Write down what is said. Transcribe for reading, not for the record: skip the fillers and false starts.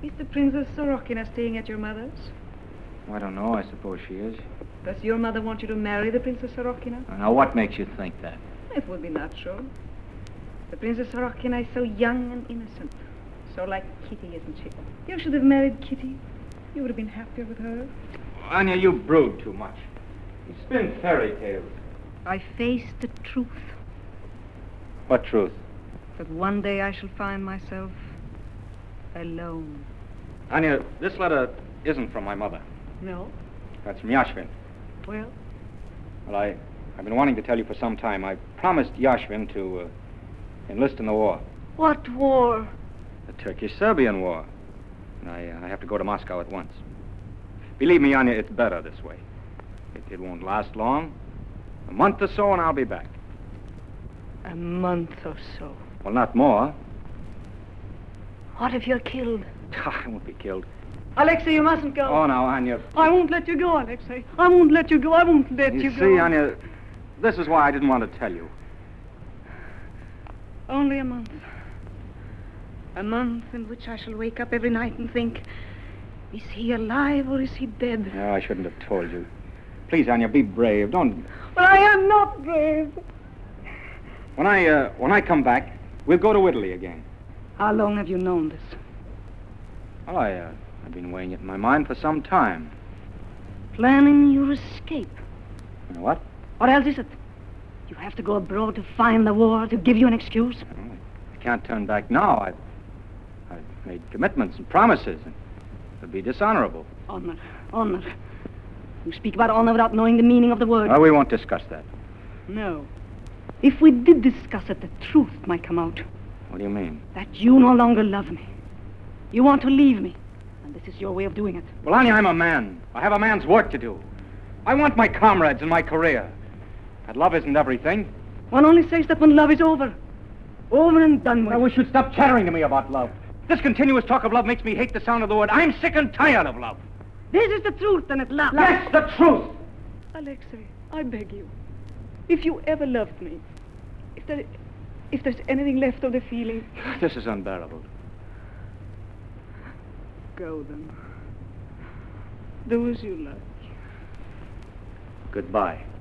Is the Princess Sorokina staying at your mother's? I don't know. I suppose she is. Does your mother want you to marry the Princess Sorokina? Now, what makes you think that? It would be natural. The Princess Sorokina is so young and innocent. So like Kitty, isn't she? You should have married Kitty. You would have been happier with her. Anya, you brood too much. You spin fairy tales. I face the truth. What truth? That one day I shall find myself alone. Anya, this letter isn't from my mother. No? That's from Yashvin. Well? Well, I've been wanting to tell you for some time. I promised Yashvin to enlist in the war. What war? The Turkish-Serbian war. And I have to go to Moscow at once. Believe me, Anya, it's better this way. It won't last long. A month or so and I'll be back. A month or so. Well, not more. What if you're killed? I won't be killed. Alexei, you mustn't go. Oh, now, Anya. I won't let you go, Alexei. I won't let you go. I won't let you go. You see, Anya, this is why I didn't want to tell you. Only a month. A month in which I shall wake up every night and think, is he alive or is he dead? No, I shouldn't have told you. Please, Anya, be brave. Don't... But I am not brave. When I come back, we'll go to Italy again. How long have you known this? Well, I've been weighing it in my mind for some time. Planning your escape. You know what? What else is it? You have to go abroad to find the war, to give you an excuse? Well, I can't turn back now. I've made commitments and promises, and it would be dishonorable. Honor, honor. You speak about honor without knowing the meaning of the word. Well, we won't discuss that. No. If we did discuss it, the truth might come out. What do you mean? That you no longer love me. You want to leave me. And this is your way of doing it. Well, Anya, I'm a man. I have a man's work to do. I want my comrades and my career. But love isn't everything. One only says that when love is over. Over and done with. I wish you'd stop chattering to me about love. This continuous talk of love makes me hate the sound of the word. I'm sick and tired of love. This is the truth, and at last. Yes, the truth. Alexei, I beg you. If you ever loved me, if there's anything left of the feeling... This is unbearable. Go then. Do as you like. Goodbye.